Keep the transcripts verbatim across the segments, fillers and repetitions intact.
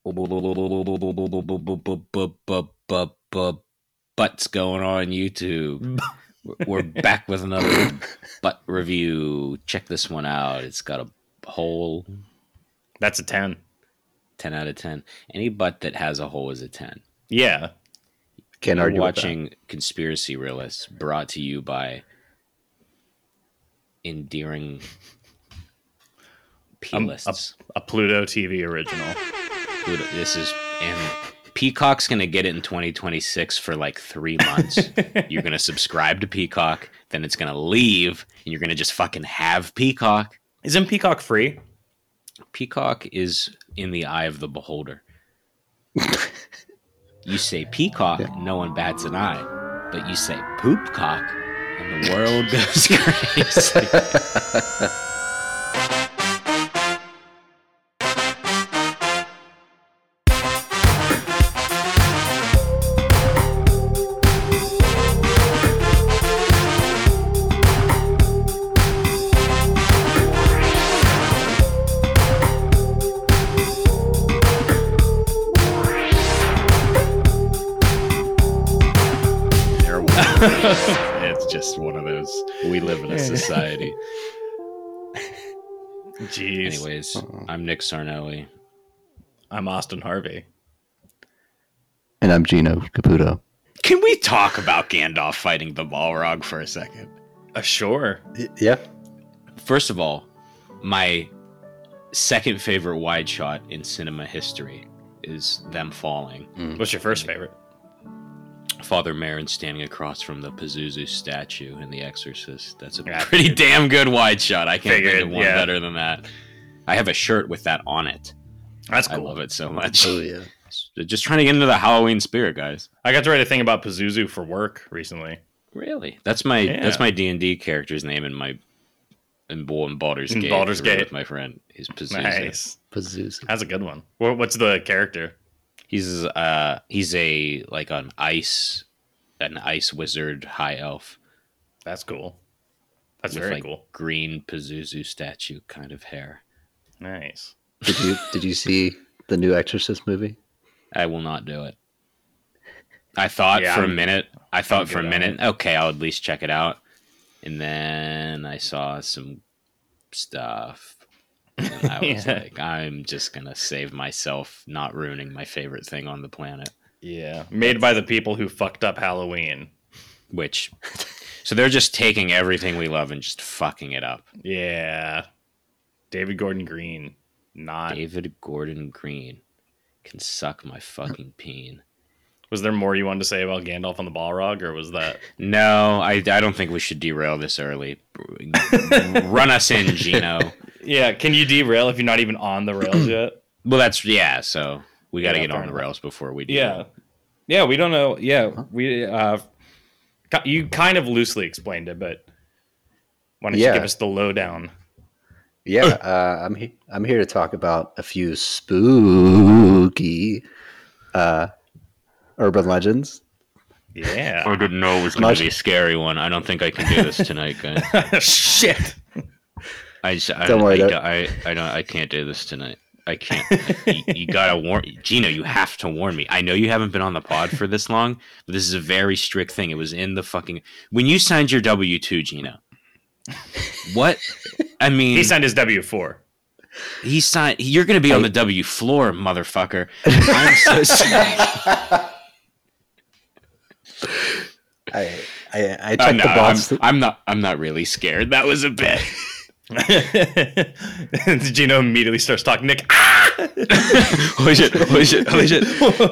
What's going on YouTube? We're back with another butt review. Check this one out. It's got a hole. That's a ten. ten out of ten. Any butt that has a hole is a ten. Yeah. Can't You're argue watching with that. Conspiracy Realists, brought to you by endearing P-lists. Um, a, a Pluto T V original. Pluto, this is... and Peacock's going to get it in twenty twenty-six for like three months. You're going to subscribe to Peacock, then it's going to leave, and you're going to just fucking have Peacock. Isn't Peacock free? Peacock is in the eye of the beholder. You say Peacock, no one bats an eye. But you say Poopcock, and the world goes crazy. It's just one of those. We live in a society. Jeez. Anyways, I'm Nick Sarnelli. I'm Austin Harvey. And I'm Gino Caputo. Can we talk about Gandalf fighting the Balrog for a second? Uh, sure. Yeah. First of all, my second favorite wide shot in cinema history is them falling. Mm. What's your first favorite? Father Merrin standing across from the Pazuzu statue in The Exorcist. That's a Yeah, pretty damn good wide shot. I can't Figured, think of one yeah. better than that. I have a shirt with that on it. That's I cool. love it so much. Oh, yeah. Just trying to get into the Halloween spirit, guys. I got to write a thing about Pazuzu for work recently. Really? That's my Yeah. that's my D and D character's name in my in, Bull in Baldur's In Gate. Baldur's I wrote Gate. with my friend. He's Pazuzu. Nice. Pazuzu. That's a good one. What, what's the character? He's uh he's a like an ice an ice wizard high elf. That's cool. That's with, very like, cool. green Pazuzu statue kind of hair. Nice. Did you did you see the new Exorcist movie? I will not do it. I thought Yeah, for a I'm- minute. I thought I'm for a good on minute. Okay, I'll at least check it out. And then I saw some stuff. And I was Yeah. like, I'm just gonna save myself not ruining my favorite thing on the planet. Yeah. Made by the people who fucked up Halloween. Which, so they're just taking everything we love and just fucking it up. Yeah. David Gordon Green. Not. David Gordon Green can suck my fucking peen. Was there more you wanted to say about Gandalf on the Balrog, or was that? No, I, I don't think we should derail this early. Run us in, Gino. Yeah. Can you derail if you're not even on the rails yet? Well, that's, yeah, so we got to Yeah, get fair on the enough. rails before we do. Yeah. Yeah. We don't know. Yeah. We. uh ki- You kind of loosely explained it, but why don't Yeah. you give us the lowdown? Yeah, uh, I'm he- I'm here to talk about a few spooky uh, urban legends. Yeah. I didn't know it was going Much- to be a scary one. I don't think I can do this tonight, guys. Shit. I, just, I, Don't worry, I, that- I, I, don't, I can't do this tonight. I can't. you, you gotta warn Gino. You have to warn me. I know you haven't been on the pod for this long, but this is a very strict thing. It was in the fucking when you signed your W two, Gino. What? I mean, He signed his W four. he signed. You're gonna be on the W floor, motherfucker. I'm so sorry. I I, I Uh, checked no, the box. I'm, I'm not. I'm not really scared. That was a bit. Gino immediately starts talking. Nick, ah! Holy shit! Holy shit! Holy shit!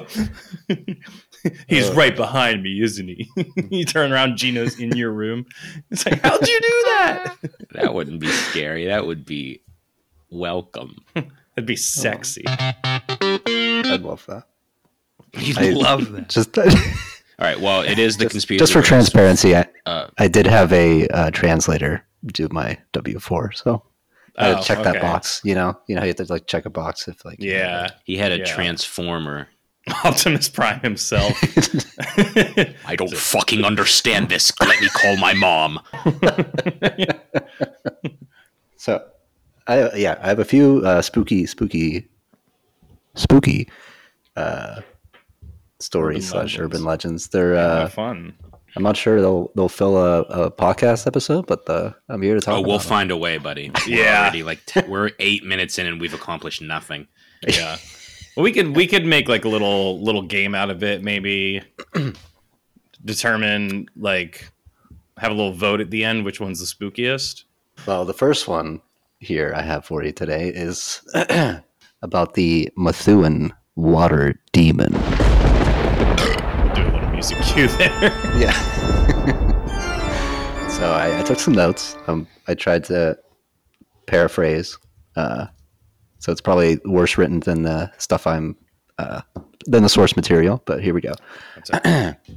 He's right behind me, isn't he? You turn around, Gino's in your room. It's like, how'd you do that? That wouldn't be scary. That would be welcome. That'd be sexy. I love that. You I- love that. Just All right. Well, it is the just, conspiracy. just for Realists. transparency, I, Uh, I did have a uh, translator do my W four, so I had Oh, to check okay. that box. You know, you know, how you have to like check a box if like Yeah. he had a Yeah. transformer. Optimus Prime himself. I don't fucking understand this. Let me call my mom. So, I yeah, I have a few uh, spooky, spooky spooky uh, stories Urban slash legends. urban legends. They're Yeah, uh, fun. I'm not sure they'll they'll fill a, a podcast episode, but the, I'm here to talk. Oh, we'll about find a way, buddy. We're Yeah. already like t- we're eight minutes in and we've accomplished nothing. Yeah. Well, we could we could make like a little little game out of it. Maybe determine like have a little vote at the end. Which one's the spookiest? it. Well, the first one here I have for you today is about the Methuen water demon. Do a little music cue there. Yeah. So I, I took some notes. Um, I tried to paraphrase. Uh, so it's probably worse written than the stuff I'm uh, than the source material. But here we go. That's it.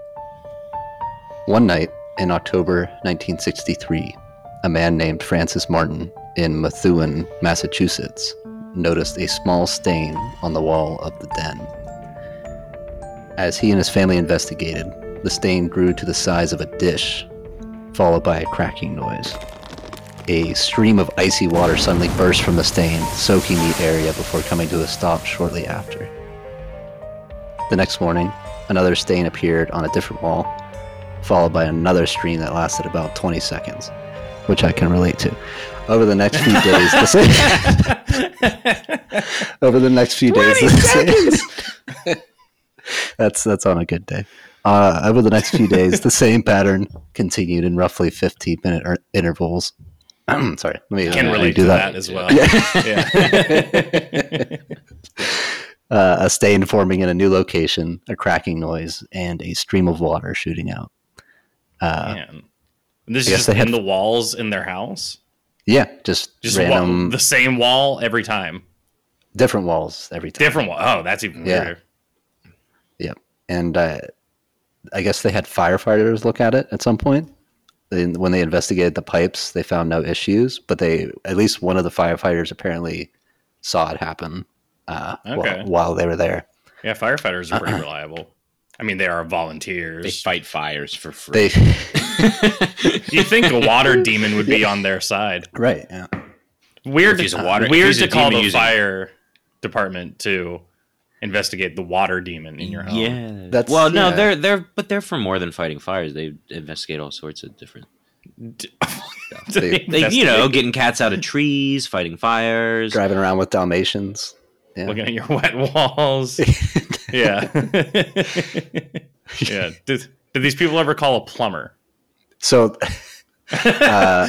One night in October nineteen sixty-three, a man named Francis Martin in Methuen, Massachusetts, noticed a small stain on the wall of the den. As he and his family investigated, the stain grew to the size of a dish, followed by a cracking noise. A stream of icy water suddenly burst from the stain, soaking the area before coming to a stop shortly after. The next morning, another stain appeared on a different wall, followed by another stream that lasted about twenty seconds, which I can relate to. Over the next few days, the same. Over the next few days, the same. that's that's on a good day. Uh, over the next few days, the same pattern continued in roughly fifteen minute er- intervals. Sorry, let me Can uh, relate do to that. that as well. Yeah. Uh, a stain forming in a new location, a cracking noise, and a stream of water shooting out. Uh, Man. And this I is guess just they in had- the walls in their house. yeah, just, Just random, wa- the same wall every time. different walls every time. Different wall. Oh, that's even Yeah. weirder. Yep. And uh, I guess they had firefighters look at it at some point. They, when they investigated the pipes, they found no issues, but they at least one of the firefighters apparently saw it happen uh, Okay. while, while they were there. Yeah, firefighters are pretty reliable. I mean, they are volunteers. They fight fires for free. They You think a water demon would be on their side? right. Yeah. Weird. If he's a water- if weird he's a to call demon the using- fire department to investigate the water demon in your home. Yeah, That's- well, no, yeah. they're they're but they're for more than fighting fires. They investigate all sorts of different, They- like you know, getting cats out of trees, fighting fires. Driving around with Dalmatians. Yeah. looking at your wet walls. Yeah. Yeah. Did, did these people ever call a plumber? So, uh,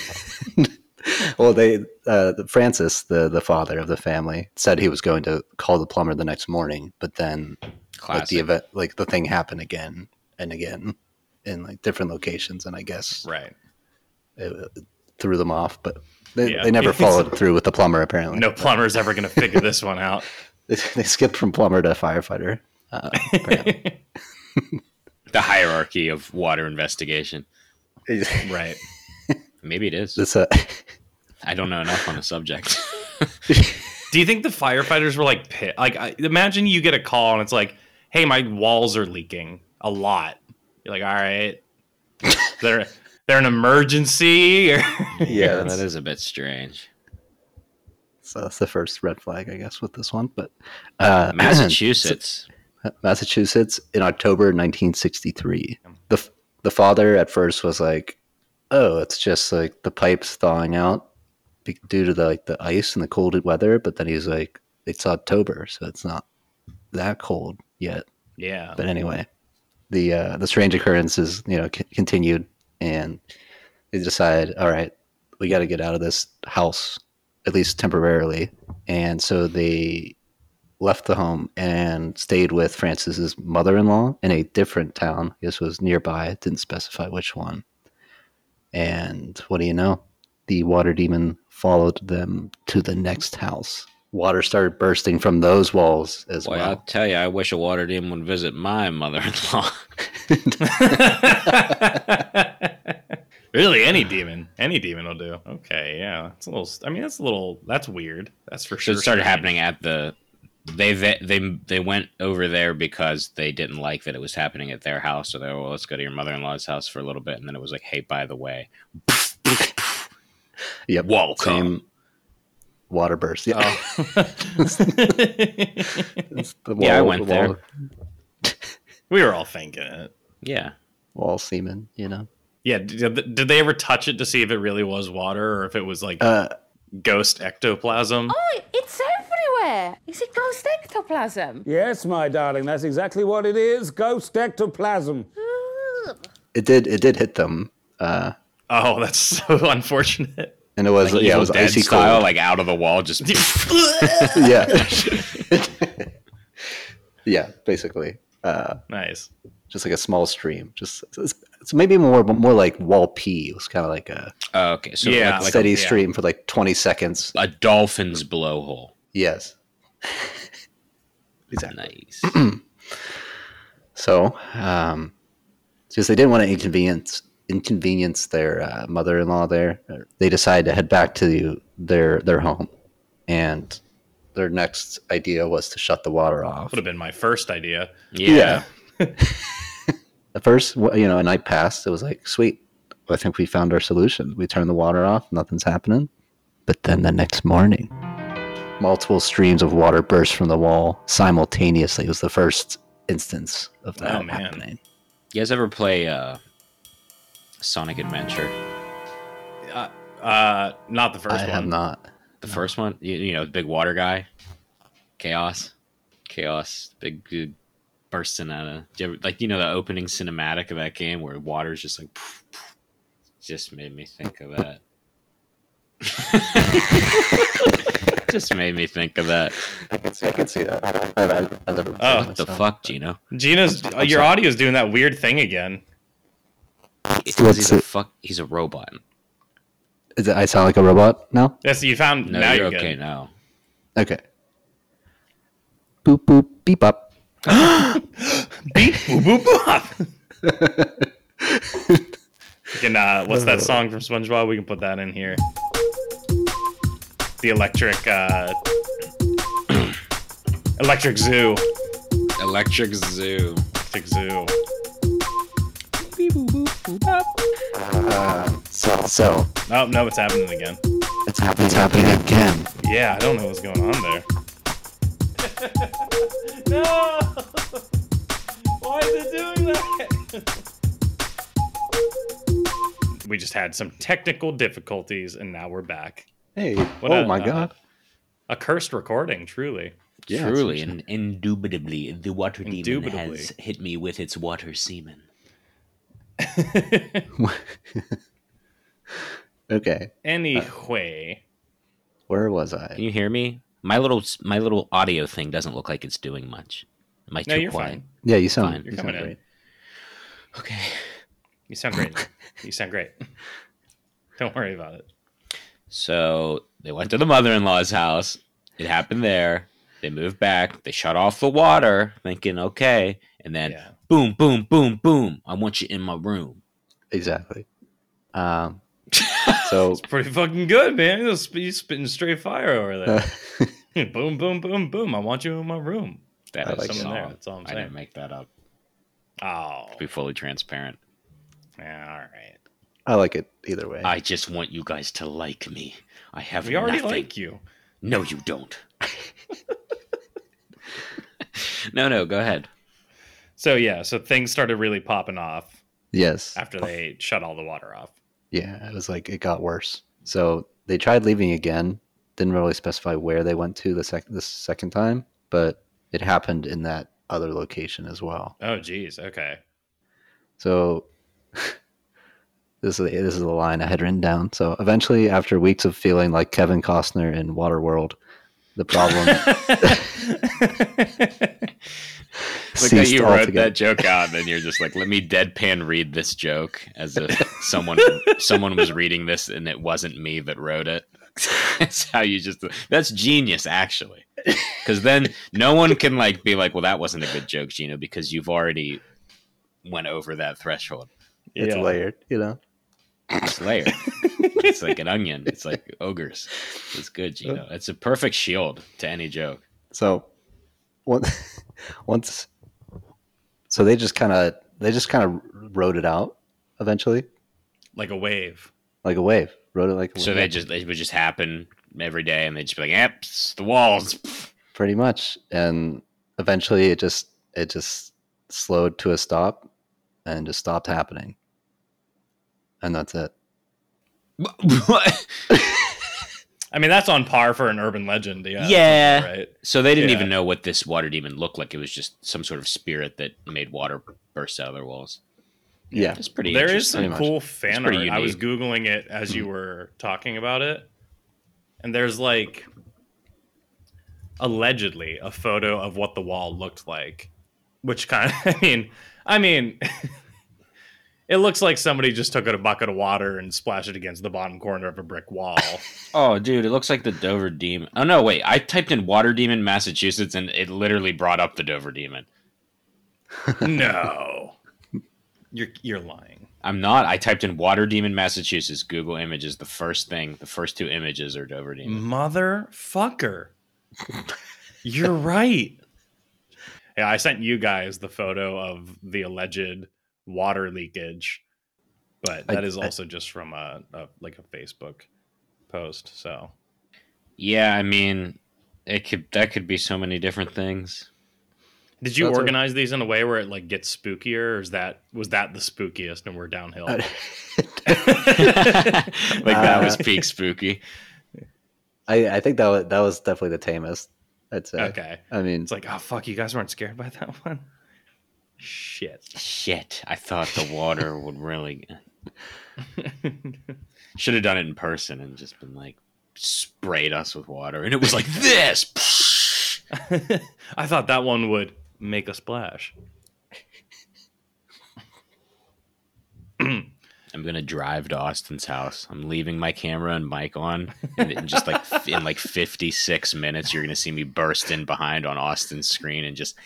well, they uh, Francis, the the father of the family, said he was going to call the plumber the next morning, but then like Classic. the event, like the thing happened again and again in like different locations, and I guess Right. it, it threw them off. But they, Yeah. they never followed through with the plumber. Apparently, No plumber's ever going to figure this one out. they, they skipped from plumber to firefighter. Uh, apparently. The hierarchy of water investigation. Right. Maybe it is. It's a I don't know enough on the subject. Do you think the firefighters were like pit? Like, I, imagine you get a call and it's like, "Hey, my walls are leaking a lot." You're like, "All right, they're they're an emergency." Or yeah. Yeah, that's- that is a bit strange. So that's the first red flag, I guess, with this one. But uh, Massachusetts. Massachusetts in October nineteen sixty-three. The the father at first was like, "Oh, it's just like the pipes thawing out be- due to the like the ice and the cold weather." But then he's like, "It's October, so it's not that cold yet." Yeah. But anyway, the uh, the strange occurrences, you know, c- continued, and they decided, all right, we got to get out of this house at least temporarily, and so they left the home and stayed with Francis's mother-in-law in a different town. This was nearby; it didn't specify which one. And what do you know? The water demon followed them to the next house. Water started bursting from those walls as Boy, well. I'll tell you, I wish a water demon would visit my mother-in-law. Really, any demon, any demon will do. Okay, yeah, it's a little. I mean, that's a little. That's weird. That's for So sure. it started strange. happening at the. They they they they went over there because they didn't like that it was happening at their house. So they were, well, let's go to your mother-in-law's house for a little bit, and then it was like, hey, by the way, Yep. welcome. Same, water burst. Yeah, Oh. It's the Yeah, I wall- went wall, there. We were all thinking it. Yeah. Wall semen, you know. Yeah, did, did they ever touch it to see if it really was water or if it was like Uh, ghost ectoplasm? Oh, it's everywhere. Is it ghost ectoplasm? Yes, my darling, that's exactly what it is. Ghost ectoplasm. it did. It did hit them, uh, Oh, that's so unfortunate. and it was Like yeah, it Evil was Dead icy style, cold. like out of the wall, just yeah, yeah, basically, uh, Nice. just like a small stream. Just it's, it's maybe more more like wall pee. It was kind of like a Oh, okay. So Yeah, like, like steady yeah. stream for like twenty seconds. a, a dolphin's blowhole. Yes, exactly. Nice. So, um, since they didn't want to inconvenience inconvenience their uh, mother-in-law there, they decided to head back to their their home, and their next idea was to shut the water off. Would have been my first idea. Yeah. At first, wh- you know, a night passed. It was like, sweet, I think we found our solution. We turn the water off, nothing's happening. But then the next morning, multiple streams of water burst from the wall simultaneously. It was the first instance of that Oh, man. happening. You guys ever play uh, Sonic Adventure? Uh, uh not the first I one. have not. The first one, you, you know, the big water guy, Chaos, Chaos, big dude bursting out of do you ever- like you know the opening cinematic of that game where water's just like, poof, poof. Just made me think of that. Just made me think of that. I can see, I can see that. I've, I've, I've never Oh, What the fuck, Gino? Gina's uh, your audio's doing that weird thing again. Because What's he's a it? fuck. He's a robot. Is it, I sound like a robot now? Yes, you found No, now you're you're okay good. now. Okay. Boop, boop, beep up. Beep boop boop boop. We can uh what's that song from SpongeBob? We can put that in here. The electric uh Electric Zoo. Electric Zoo. Electric Zoo. Uh, so, so No, no, it's happening again. it's, happening, it's happening again. Yeah, I don't know what's going on there. No! Why is it doing that? We just had some technical difficulties and now we're back. Hey, What oh a- my uh, god. A cursed recording, truly. Yeah, Truly it's- and indubitably, the water demon Indubitably. has hit me with its water semen. Okay, Anyway, where was I? Can you hear me? My little my little audio thing doesn't look like it's doing much. Am I no, too you're quiet? fine. Yeah, you sound. Fine. You You're sound coming in. great. Okay. You sound great. You sound great. Don't worry about it. So they went to the mother-in-law's house. It happened there. They moved back. They shut off the water, thinking okay, and then Yeah. boom, boom, boom, boom. I want you in my room. Exactly. Um. So. Pretty fucking good, man. You're sp- you spitting straight fire over there. uh, boom, boom, boom, boom. I want you in my room. That I is like a something song. there. That's all I'm I saying. didn't make that up. Oh. To be fully transparent. Yeah, all right. I like it either way. I just want you guys to like me. I have We already nothing. like you. No, you don't. no, no, go ahead. So yeah, so things started really popping off yes. after they shut all the water off. Yeah, it was like it got worse. So they tried leaving again. Didn't really specify where they went to the second the second time, but it happened in that other location as well. Oh geez, okay. So this is this is the line I had written down. So eventually, after weeks of feeling like Kevin Costner in Waterworld, the problem Like that ceased you wrote altogether. that joke out, and then you're just like, let me deadpan read this joke as if someone someone was reading this and it wasn't me that wrote it. That's how you just that's genius actually. Because then no one can like be like, well, that wasn't a good joke, Gino, because you've already went over that threshold. It's Yeah. layered, you know. It's layered. It's like an onion. It's like ogres. It's good, Gino. It's a perfect shield to any joke. So once once so they just kind of they just kind of wrote it out eventually, Like a wave. like a wave. Wrote it like a So wave. they just they would just happen every day, and they'd just be like, "Yep, it's the walls." Pretty much. And eventually it just it just slowed to a stop and just stopped happening. And that's it. What? I mean, that's on par for an urban legend. Yeah. Yeah. Right. So they didn't Yeah. even know what this water demon looked like. It was just some sort of spirit that made water burst out of their walls. Yeah. It's pretty There is interesting. some Pretty cool fan art. pretty I was unique. Googling it as you were talking about it. And there's like allegedly a photo of what the wall looked like. Which kind of I mean I mean it looks like somebody just took a bucket of water and splashed it against the bottom corner of a brick wall. Oh, dude, it looks like the Dover Demon. Oh, no, wait. I typed in Water Demon, Massachusetts, and it literally brought up the Dover Demon. No. You're you're lying. I'm not. I typed in Water Demon, Massachusetts. Google Images. The first thing, the first two images are Dover Demon. Motherfucker. You're right. Yeah, I sent you guys the photo of the alleged water leakage, but that I- is I- also just from a, a like a Facebook post. So Yeah, I mean, it could that could be so many different things. did you That's a- organize these in a way where it like gets spookier, or is that was that the spookiest and we're downhill? Like that was Uh, peak spooky. I, I think that was, that was definitely the tamest, I'd say. Okay. I mean, It's like, oh fuck, you guys weren't scared by that one? Shit. Shit, I thought the water would really. Should have done it in person and just been like sprayed us with water, and it was like this. I thought that one would make a splash. I'm gonna drive to Austin's house. I'm leaving my camera and mic on, and in just like in like fifty-six minutes, you're gonna see me burst in behind on Austin's screen and just.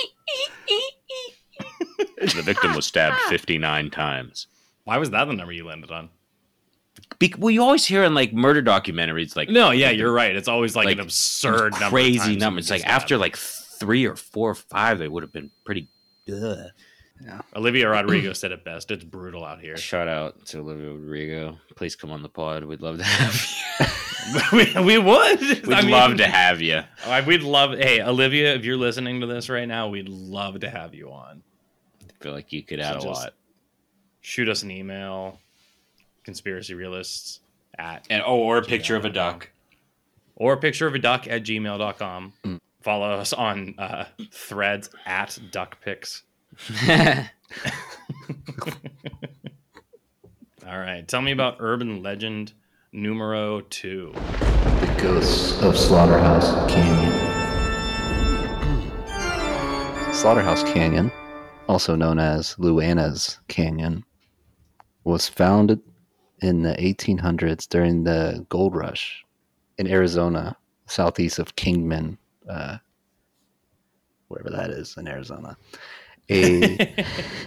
The victim was stabbed fifty-nine times. Why was that the number you landed on? Be- well, you always hear in like murder documentaries, like No, yeah, you're right. It's always like, Like, an absurd number. of crazy times numbers. someone Like gets after stabbed. like three or four or five, they would have been pretty. Ugh. Olivia Rodrigo said it best. It's brutal out here. Shout out to Olivia Rodrigo. Please come on the pod. We'd love to have you. we, we would. We'd I mean, love to have you. I- We'd love. Hey, Olivia, if you're listening to this right now, we'd love to have you on. I feel like you could add So a just- lot. Shoot us an email. Conspiracy realists at And oh, or a picture of a duck. or a picture of a duck at gmail dot com. Follow us on uh, threads at duckpics. All right. Tell me about urban legend numero two. the ghosts of Slaughterhouse Canyon. Slaughterhouse Canyon, also known as Luana's Canyon, was founded in the eighteen hundreds during the gold rush in Arizona, southeast of Kingman, uh, wherever that is in Arizona. A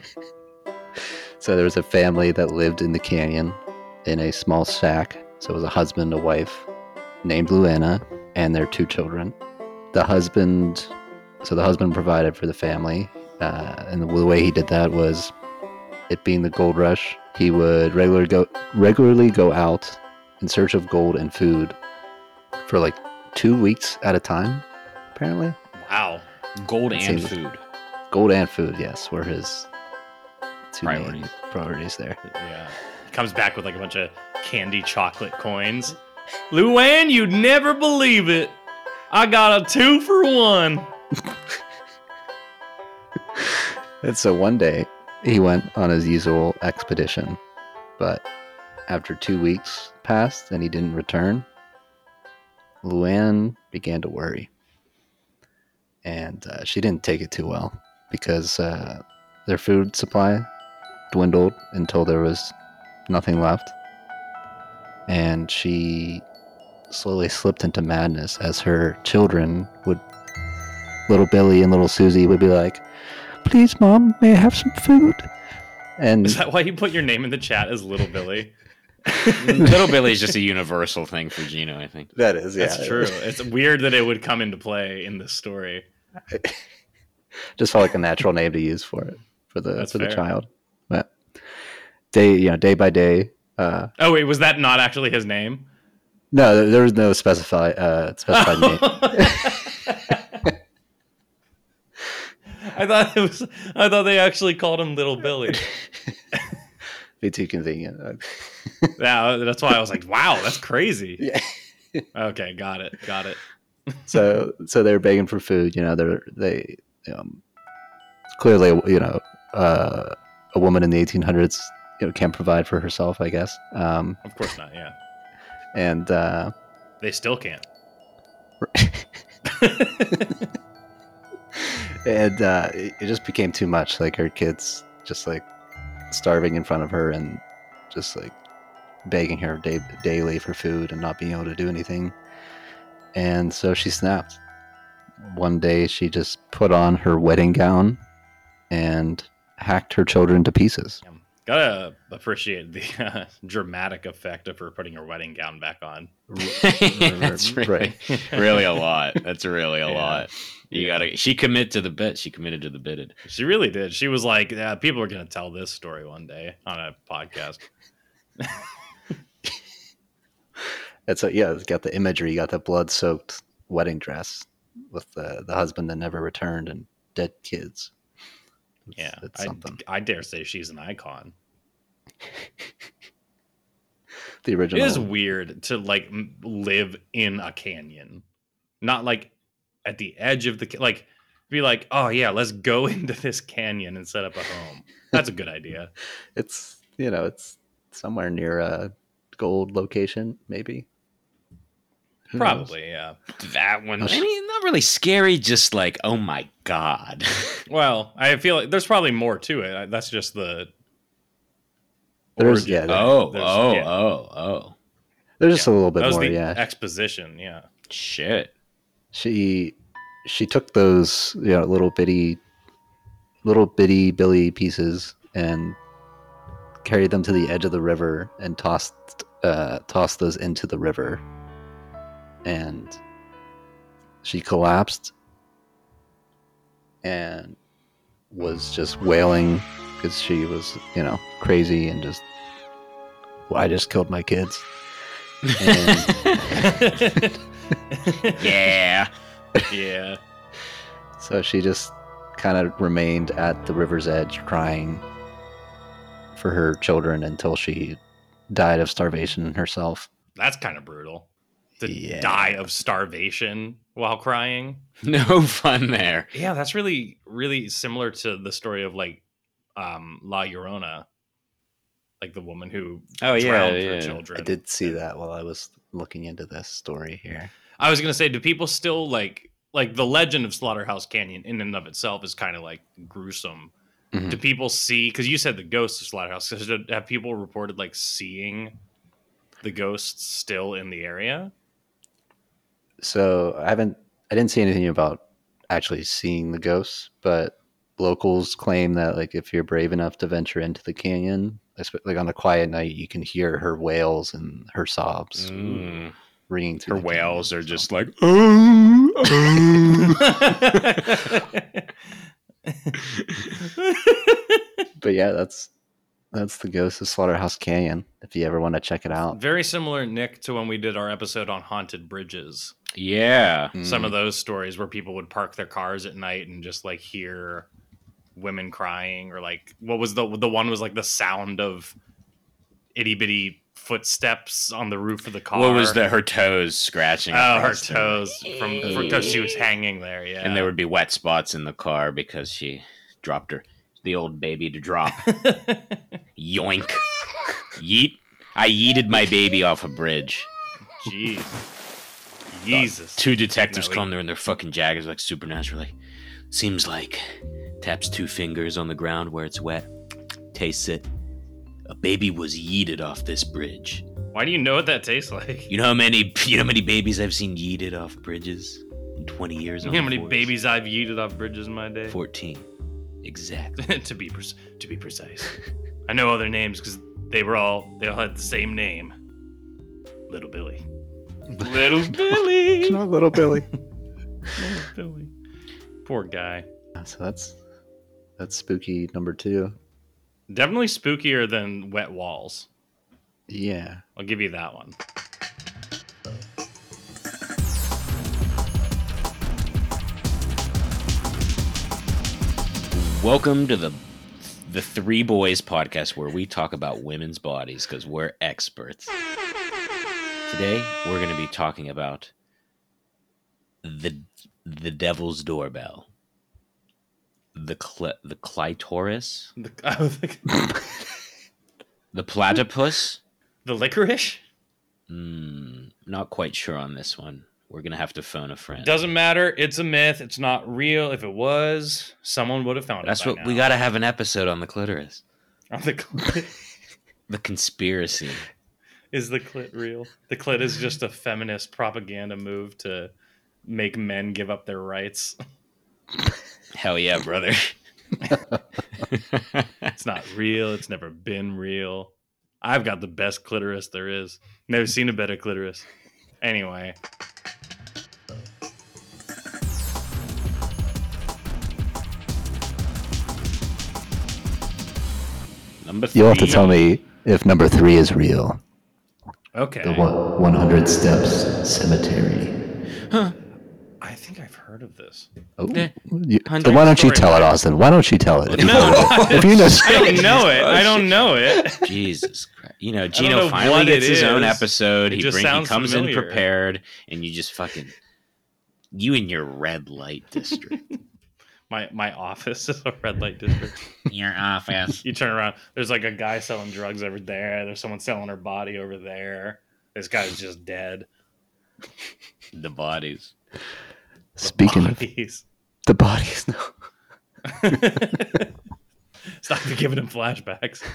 so there was a family that lived in the canyon in a small shack. So it was a husband, a wife, named Luana, and their two children. The husband, so the husband provided for the family, uh, and the, the way he did that was, it being the gold rush, he would regularly go regularly go out in search of gold and food for like two weeks at a time. Apparently, Wow. Gold and Seems- food. gold and food, yes, were his two main Priorities. priorities there. Yeah. He comes back with like a bunch of candy chocolate coins. Luann, you'd never believe it. I got a two for one. And so one day he went on his usual expedition, but after two weeks passed and he didn't return, Luann began to worry. And uh, she didn't take it too well because uh, their food supply dwindled until there was nothing left. And she slowly slipped into madness as her children would, little Billy and little Susie would be like, "Please, Mom, may I have some food?" And Is that why you put your name in the chat as Little Billy? Little Billy is just a universal thing for Gino, I think. that is, yeah. That's true. It's weird that it would come into play in this story. Just felt like a natural name to use for it, for the That's for the fair. child. But day, you know, day by day. Uh, Oh wait, was that not actually his name? No, there, there was no specify uh, specified name. I thought it was. I thought they actually called him Little Billy. Be too convenient. Yeah, that's why I was like, "Wow, that's crazy." Yeah. Okay, got it, got it. So, so they're begging for food. You know, they're they um, clearly, you know, uh, a woman in the eighteen hundreds, you know, can't provide for herself, I guess. Um, Of course not. Yeah, and uh, they still can't. and uh, it, it just became too much. Like her kids just like starving in front of her and just like begging her day, daily for food and not being able to do anything. And so she snapped. One day she just put on her wedding gown and hacked her children to pieces. Gotta appreciate the uh, dramatic effect of her putting her wedding gown back on. That's really, Right. really a lot. That's really a Yeah. lot. You Yeah. gotta. She commit to the bit. She committed to the bitted. She really did. She was like, yeah, people are gonna tell this story one day on a podcast. It's a, yeah, it's got the imagery. You got the blood-soaked wedding dress with the the husband that never returned and dead kids. It's, Yeah, it's I, something. I dare say she's an icon. The It original. is weird to like m- live in a canyon, not like at the edge of the ca- like. Be like, oh yeah, let's go into this canyon and set up a home. That's a good idea. It's you know it's somewhere near a gold location, maybe. Who knows? Probably, yeah. That one. I mean, not really scary. Just like, oh my god. Well, I feel like there's probably more to it. I- That's just the. There's origin. yeah. there- oh, There's- oh, yeah. oh, oh. there's just a Yeah. little bit That was more. the Yeah. exposition. Yeah. Shit. she she took those you know little bitty little bitty billy pieces and carried them to the edge of the river and tossed uh, tossed those into the river, and she collapsed and was just wailing because she was you know crazy and just well, I just killed my kids. And Yeah. Yeah. so she just kind of remained at the river's edge crying for her children until she died of starvation herself. That's kind of brutal. To Yeah. die of starvation while crying. No fun there. Yeah, that's really, really similar to the story of like um, La Llorona, like the woman who Oh, yeah, drowned yeah. her children. I did see that while I was looking into this story here. I was gonna say, do people still like like the legend of Slaughterhouse Canyon in and of itself is kind of like gruesome. Mhm. Do people see? Because you said the ghost of Slaughterhouse. So have people reported like seeing the ghosts still in the area? So I haven't, I didn't see anything about actually seeing the ghosts, but locals claim that like if you're brave enough to venture into the canyon, espe- like on a quiet night, you can hear her wails and her sobs Mm. ringing through. Her the canyon, wails are so- just like, oh, But yeah, that's that's the ghost of Slaughterhouse Canyon. If you ever want to check it out, Very similar, Nick, to when we did our episode on haunted bridges. yeah. Some of those stories where people would park their cars at night and just like hear women crying, or like what was the the one was like the sound of itty bitty footsteps on the roof of the car. What was the her toes scratching? Oh, her across the- toes from because she was hanging there. Yeah, And there would be wet spots in the car because she dropped her the old baby to drop. Yoink. Yeet. I yeeted my baby off a bridge. Jeez, Jesus. Two detectives No, we- come there in their fucking jackets like Supernatural. Like, seems like taps two fingers on the ground where it's wet. Tastes it. A baby was yeeted off this bridge. Why do you know what that tastes like? You know how many you know how many babies I've seen yeeted off bridges in twenty years? You on know how the many force? babies I've yeeted off bridges in my day? Fourteen. Exactly. to be pre- to be precise, I know other names because they were all they all had the same name. Little Billy. Little Billy. not little Billy. Little Billy. Poor guy. So that's that's spooky number two. Definitely spookier than Wet Walls. Yeah. I'll give you that one. Welcome to the the Three Boys podcast, where we talk about women's bodies because we're experts. Today, we're going to be talking about the the devil's doorbell, the cl- the clitoris, The, I was like, the platypus. the licorice? Mm, not quite sure on this one. We're going to have to phone a friend. Doesn't matter. It's a myth. It's not real. If it was, someone would have found That's it. by what now. we got to have an episode on the clitoris. On the clit. The conspiracy. Is the clit real? The clit is just a feminist propaganda move to make men give up their rights. Hell yeah, brother. It's not real. It's never been real. I've got the best clitoris there is. Never seen a better clitoris. Anyway. Number three. You'll have to tell me if number three is real. Okay. The one- 100 Steps Cemetery. I think I've heard of this. Oh, Eh, you, hundred then why don't you story tell it, night. Austin? Why don't you tell it? If you, No, know, if you know, I don't know it. I don't know it. Jesus Christ. You know, know Gino finally what gets it his own is. episode. It He, just bring, he sounds comes familiar. in prepared, and you just fucking. You and your red light district. My my office is a red light district. Your office. You turn around, there's like a guy selling drugs over there. There's someone selling her body over there. This guy's just dead. The bodies. speaking of Bodies. the bodies, no. Stop giving him flashbacks.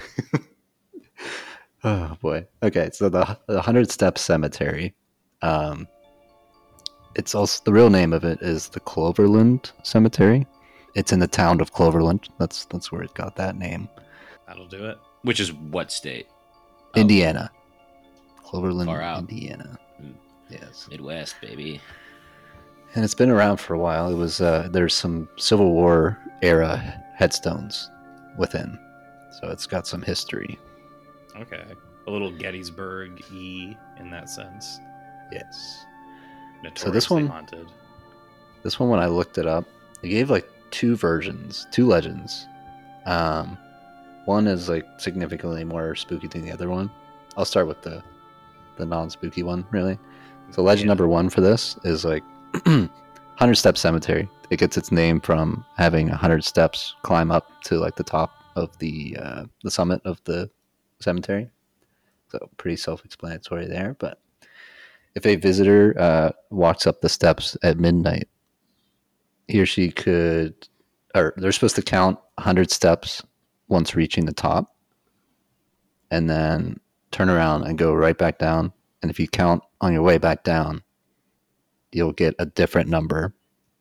Oh boy. Okay, so the, the Hundred Steps Cemetery. Um, it's also the real name of it is the Cloverland Cemetery. It's in the town of Cloverland. That's that's where it got that name. That'll do it. Which is what state? Oh. Indiana. Cloverland, Far out. Indiana. Mm. Yes. Midwest, baby. And it's been around for a while. It was uh, there's some Civil War era headstones within, so it's got some history. Okay. A little Gettysburg E in that sense. Yes. Notoriously this one- haunted. This one, when I looked it up, it gave like two versions, two legends. Um, one is like significantly more spooky than the other one. I'll start with the the non-spooky one, really. So legend Yeah. number one for this is like Hundred Step Cemetery. It gets its name from having a hundred steps climb up to like the top of the uh, the summit of the cemetery. So pretty self-explanatory there. But if a visitor uh, walks up the steps at midnight, he or she could, or they're supposed to count one hundred steps once reaching the top, and then turn around and go right back down. And if you count on your way back down, you'll get a different number.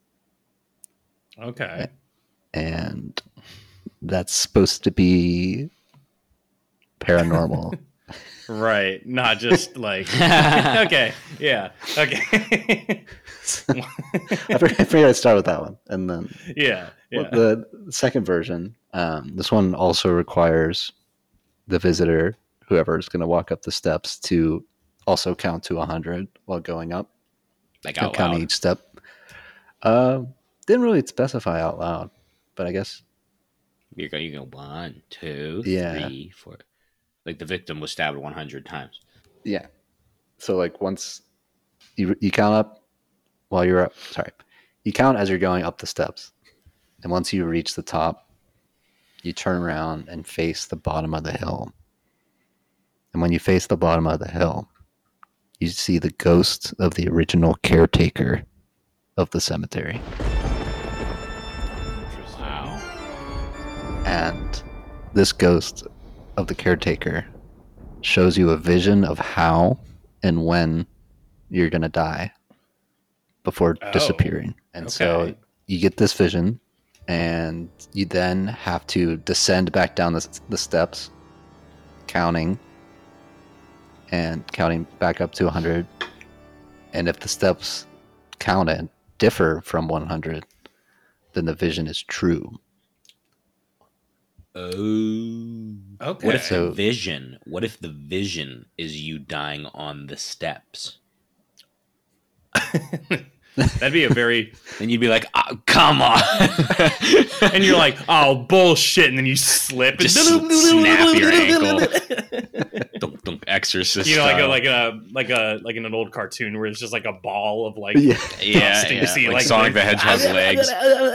Okay. And that's supposed to be paranormal. Right. Not just like okay. Yeah. Okay. I figured I figured I'd start with that one. And then yeah. Yeah. well, the second version, um, this one also requires the visitor, whoever is going to walk up the steps, to also count to one hundred while going up. Like Count out counting loud. each step. Uh, didn't really specify out loud, but I guess You're going, you go one, two, Yeah. three, four. Like the victim was stabbed one hundred times. yeah. So like once you you count up while you're up, sorry, you count as you're going up the steps, and once you reach the top, you turn around and face the bottom of the hill. And when you face the bottom of the hill, you see the ghost of the original caretaker of the cemetery. Wow. And this ghost of the caretaker shows you a vision of how and when you're going to die before Oh, disappearing. And so okay. you get this vision, and you then have to descend back down the, the steps, counting and counting back up to one hundred. And if the steps counted differ from one hundred, then the vision is true. Oh. Okay. What if So- the vision? What if the vision is you dying on the steps? That'd be a very. And you'd be like, oh, come on. And you're like, oh, bullshit. And then you slip and Just snap your ankle. Dunk, dunk, exorcist. You know, like a, style. like a like a like in an old cartoon where it's just like a ball of like Yeah. yeah, dust and you yeah. see, like, like, Sonic the- the Hedgehog's legs.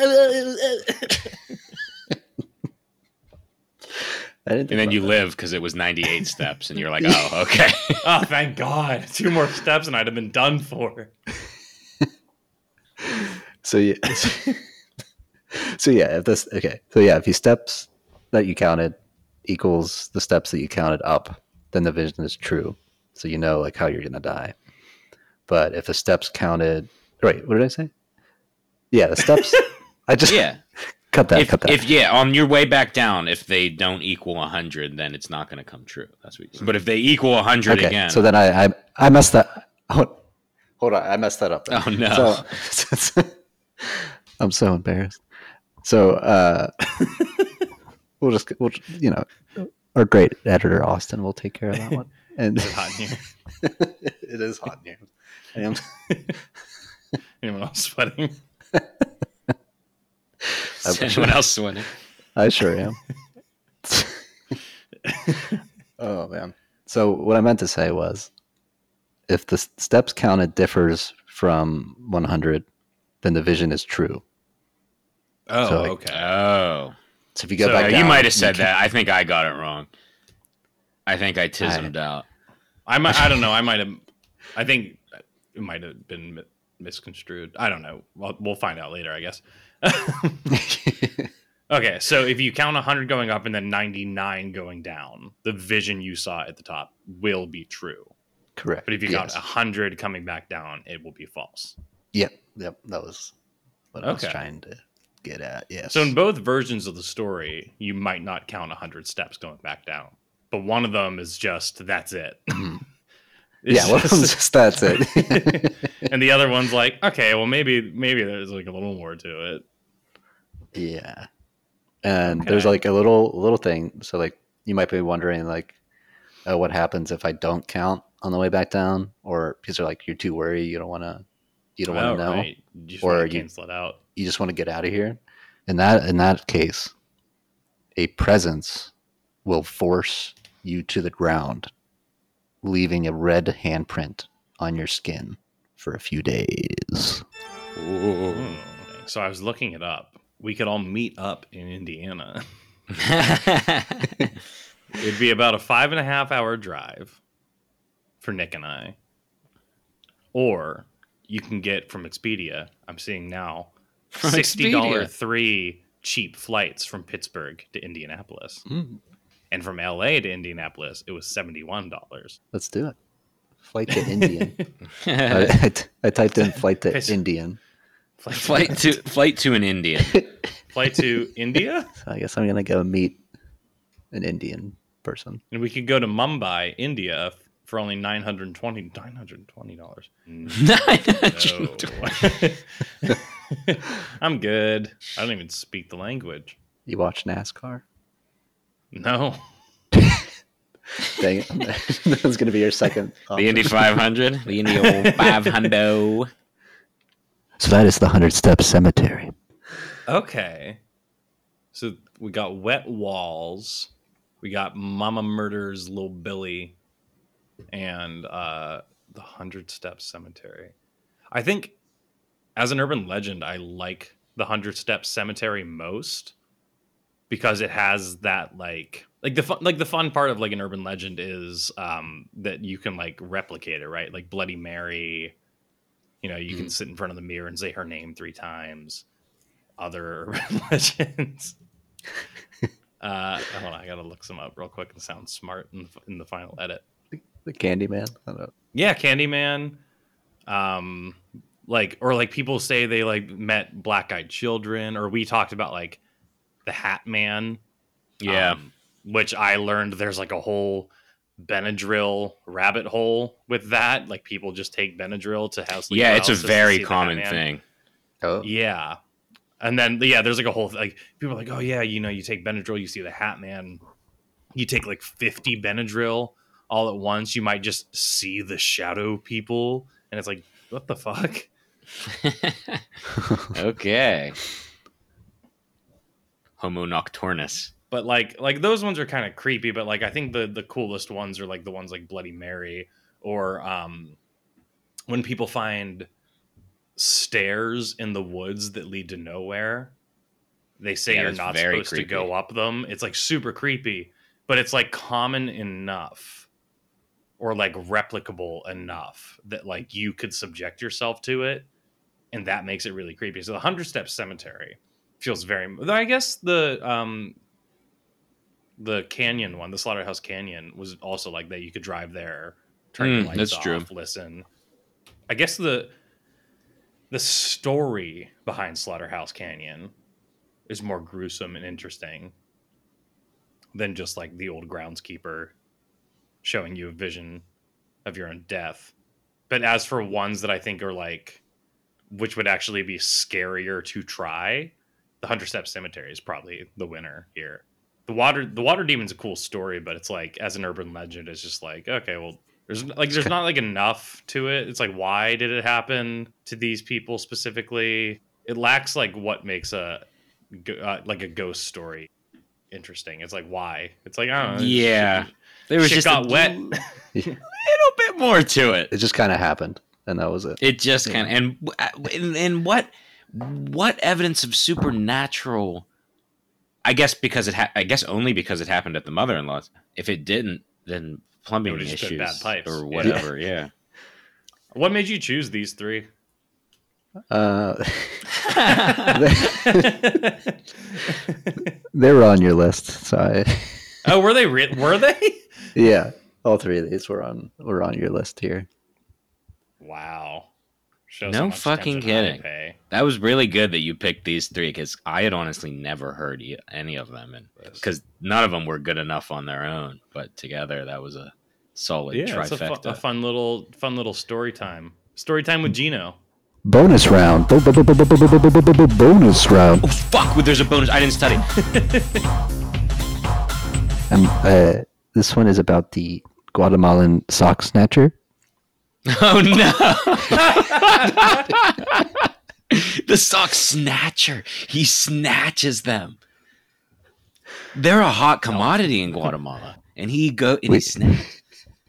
I didn't think And then about you that. live because it was ninety-eight steps, and you're like, oh, okay. Oh, thank God! Two more steps and I'd have been done for. So yeah. So yeah, if this okay. So yeah, if your steps that you counted equals the steps that you counted up, then the vision is true. So you know like how you're gonna die. But if the steps counted right, what did I say? Yeah, the steps I just Yeah. cut that, If, cut that. if yeah, on your way back down, if they don't equal one hundred, then it's not going to come true. That's what. You, but if they equal one hundred okay, again, so then I, I I messed that hold, hold on, I messed that up. then. Oh, no. So, I'm so embarrassed. So uh we'll just we'll you know our great editor Austin will take care of that one. And Is it hot in here? it is hot in here. I am Anyone else sweating? is anyone else sweating? I sure am. Oh man. So what I meant to say was if the s- steps counted differs from one hundred, then the vision is true. Oh, So, like, okay. Oh, So if you go So, back you down, might have said can- that. I think I got it wrong. I think I tismed out. I might. I don't know. I might have. I think it might have been mi- misconstrued. I don't know. Well, we'll find out later, I guess. Okay, so if you count one hundred going up and then ninety-nine going down, the vision you saw at the top will be true. Correct. But if you count yes. one hundred coming back down, it will be false. Yep, yep, that was what I was Okay. trying to get at. Yes. So in both versions of the story, you might not count one hundred steps going back down. But one of them is just, that's it. It's yeah, well, just- just, that's it. and the other one's like, okay, well, maybe maybe there's like a little more to it. Yeah. And there's Okay. like a little little thing. So like you might be wondering like, oh, what happens if I don't count on the way back down? Or because they're like you're too worried, you don't want to, you don't want Oh, to know, right. You just Or want to you- cancel it out. you just want to get out of here. In that in that case, a presence will force you to the ground, leaving a red handprint on your skin for a few days. Hmm. So I was looking it up. We could all meet up in Indiana. It'd be about a five and a half hour drive for Nick and I. Or you can get from Expedia, I'm seeing now, From sixty dollars Expedia. three cheap flights from Pittsburgh to Indianapolis. And from L A to Indianapolis, it was seventy-one dollars. Let's do it. Flight to Indian. I, I, t- I typed in flight to Piss- Indian. flight to flight to an Indian. Flight to India? So I guess I'm gonna go meet an Indian person. And we could go to Mumbai, India, f- for only nine hundred twenty dollars. nine hundred twenty dollars. No. I'm good. I don't even speak the language. You watch NASCAR? No. Dang it! That was gonna be your second. The Indy five hundred, the Indy old five hundred. So that is the Hundred Step Cemetery. Okay. So we got Wet Walls. We got Mama Murders Little Billy. And uh, the Hundred Steps Cemetery. I think as an urban legend, I like the Hundred Steps Cemetery most. Because it has that like like the fun, like the fun part of like an urban legend is um, that you can like replicate it, right? Like Bloody Mary, you know, you can sit in front of the mirror and say her name three times. Other urban legends. uh, hold on, I gotta look some up real quick and sound smart in the, in the final edit. The Candyman. I don't know. Yeah, Candyman. Um, like or like people say they like met black-eyed children, or we talked about like the Hat Man. Yeah. um, which I learned there's like a whole Benadryl rabbit hole with that. Like people just take Benadryl to house. Yeah, it's a just to very see the common Hat Man. thing. Oh, Yeah. And then, yeah, there's like a whole, like, people are like, oh, yeah, you know, you take Benadryl, you see the Hat Man. You take like fifty Benadryl all at once. You might just see the shadow people. And it's like, what the fuck? Okay. Homo nocturnus. But like like those ones are kind of creepy, but like I think the the coolest ones are like the ones like Bloody Mary, or um when people find stairs in the woods that lead to nowhere. They say Yeah, you're that's not very supposed creepy. to go up them. It's like super creepy, but it's like common enough or like replicable enough that like you could subject yourself to it, and that makes it really creepy. So the Hundred Step Cemetery feels very. I guess the um the Canyon one, the Slaughterhouse Canyon, was also like that. You could drive there, turn your Mm, lights that's off, true. listen. I guess the the story behind Slaughterhouse Canyon is more gruesome and interesting than just like the old groundskeeper showing you a vision of your own death. But as for ones that I think are like, which would actually be scarier to try, the Hundred Step Cemetery is probably the winner here. The water, the water demon's a cool story, but it's like as an urban legend, it's just like, okay, well, there's like there's not like enough to it. It's like, why did it happen to these people specifically? It lacks like what makes a uh, like a ghost story interesting. It's like, why? It's like, I don't know. Yeah. Shit, There was shit just got a wet. little bit more to it. It just kind of happened, and that was it. It just kind of, and, and and what what evidence of supernatural? I guess because it, ha- I guess only because it happened at the mother-in-law's. If it didn't, then plumbing It would've just issues been bad pipes. or Yeah. whatever. Yeah. What made you choose these three? Uh, they were on your list, so I, Oh, were they? Re- were they? yeah, all three of these were on were on your list here. Wow. Shows No how much fucking attention I kidding. pay. That was really good that you picked these three because I had honestly never heard e- any of them, and because none of them were good enough on their own, but together that was a solid Yeah, it's a, fu- trifecta. a fun little, fun little story time. Story time with Gino. Bonus round. Bo- bo- bo- bo- bo- bo- bo- bo- bo- bo- Bonus round. Oh fuck! There's a bonus. I didn't study. Um, uh, this one is about the Guatemalan sock snatcher. Oh no! The sock snatcher. He snatches them. They're a hot commodity in Guatemala, and he go and he Wait. snatches.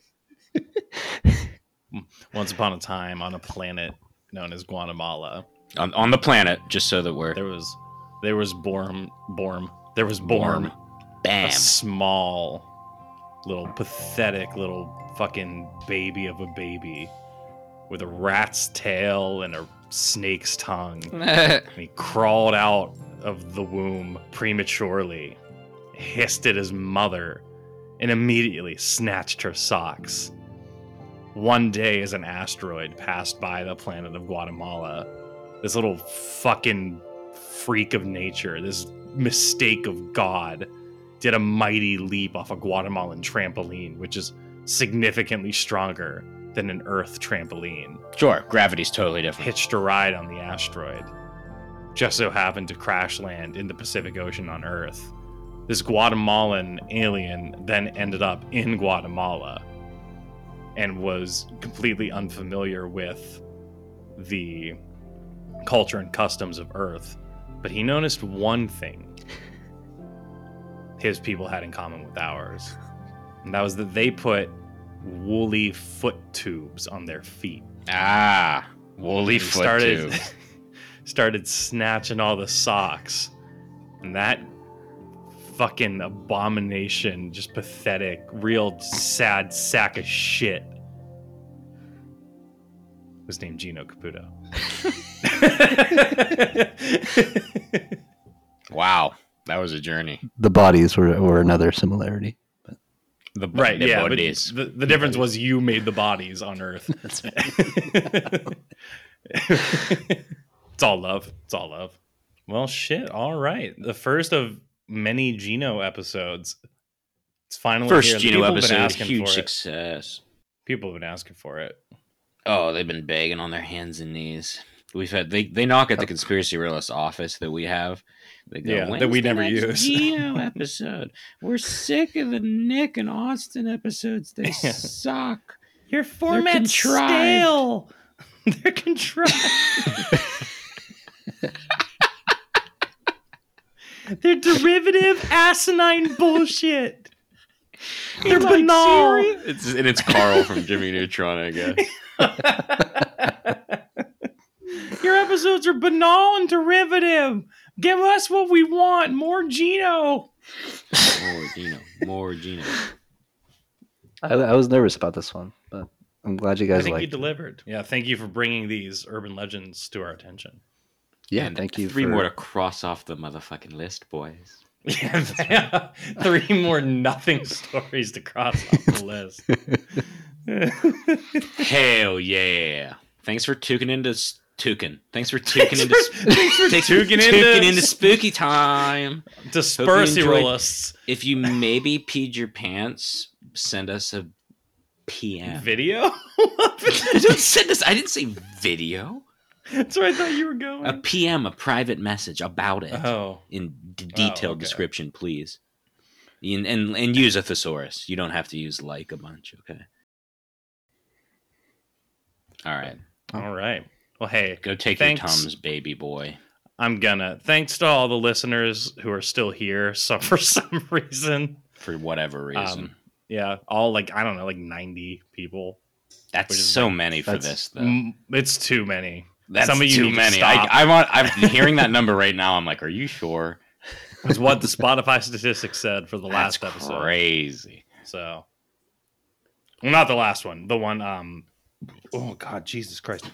Once upon a time on a planet known as Guatemala, On, on the planet, just so that we're there was there was Borm Borm. There was Borm, Bam. a small, little pathetic little fucking baby of a baby with a rat's tail and a snake's tongue. And he crawled out of the womb prematurely, hissed at his mother, and immediately snatched her socks. One day, as an asteroid passed by the planet of Guatemala, this little fucking freak of nature, this mistake of God, did a mighty leap off a Guatemalan trampoline, which is significantly stronger than an Earth trampoline. Sure, gravity's totally different. Hitched a ride on the asteroid. Just so happened to crash land in the Pacific Ocean on Earth. This Guatemalan alien then ended up in Guatemala and was completely unfamiliar with the culture and customs of Earth. But he noticed one thing his people had in common with ours. And that was that they put woolly foot tubes on their feet. Ah, woolly He foot started tube. started snatching all the socks, and that fucking abomination, just pathetic, real sad sack of shit, was named Gino Caputo. Wow, that was a journey. The bodies were, were another similarity. The, Right, the yeah, but bodies. the, the difference was you made the bodies on Earth. It's all love. It's all love. Well, shit. All right. The first of many Gino episodes. It's finally First here. Gino People have been episode, asking huge for it. success. People have been asking for it. Oh, they've been begging on their hands and knees. We've had they, they knock at the conspiracy realist office that we have. They go, Yeah, "When's that we the never next use." Gino episode. We're sick of the Nick and Austin episodes. They Yeah. suck. Your format's stale. They're contrived. They're derivative, asinine bullshit. They're Like banal. Siri? It's, and it's Carl from Jimmy Neutron, I guess. Your episodes are banal and derivative. Give us what we want. More Gino. More Gino. More Gino. I, I was nervous about this one, but I'm glad you I guys think you liked it. delivered. Yeah, thank you for bringing these urban legends to our attention. Yeah, And thank you. Three for... more to cross off the motherfucking list, boys. Yeah, three more nothing stories to cross off the list. Hell yeah! Thanks for tuning into s- tuking. Thanks for tuning into. for- thanks for thanks tuking into- tuking into spooky time. Disperse Hope you enjoyed- us. If you maybe peed your pants, send us a P M. Video? Don't send us. I didn't say video. That's where I thought you were going. A P M, a private message about it Oh. in d- detailed okay. description, please. And, and and use a thesaurus. You don't have to use like a bunch. Okay. All right. All right. Well, hey, Go take thanks. your Tums, baby boy. I'm gonna. Thanks to all the listeners who are still here. So for some reason, For whatever reason. um, yeah, all like I don't know, like ninety people. That's which is so like- many for that's- this, though. Mm, It's too many. That's some of you too need to many. stop. I, I want. I'm hearing that number right now. I'm like, are you sure? It's what the Spotify statistics said for the That's last episode. crazy. So, well, not the last one. The one. Um. Oh God, Jesus Christ.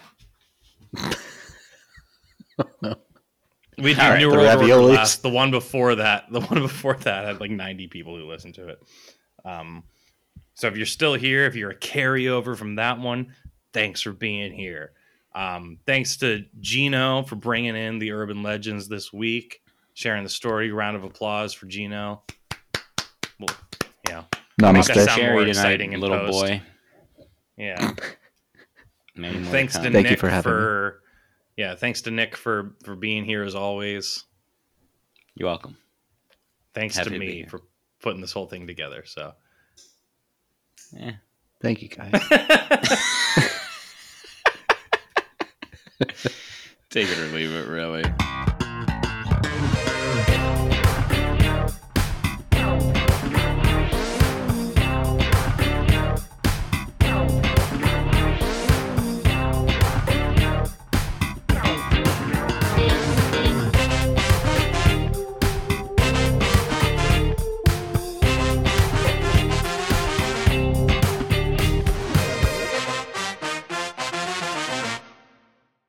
We did All right, New the World Order raviolis. last. The one before that. The one before that had like ninety people who listened to it. Um. So if you're still here, if you're a carryover from that one, thanks for being here. Um. Thanks to Gino for bringing in the urban legends this week, sharing the story. Round of applause for Gino. Well, yeah. Make that Namaste. sound more Cherry exciting tonight, in little post. boy. Yeah. Many more Thanks come. to Thank you Nick for having for yeah, thanks to Nick for for being here as always. You're welcome. Thanks Happy to to be me here. for putting this whole thing together. So Eh. Thank you, guys. Take it or leave it, really.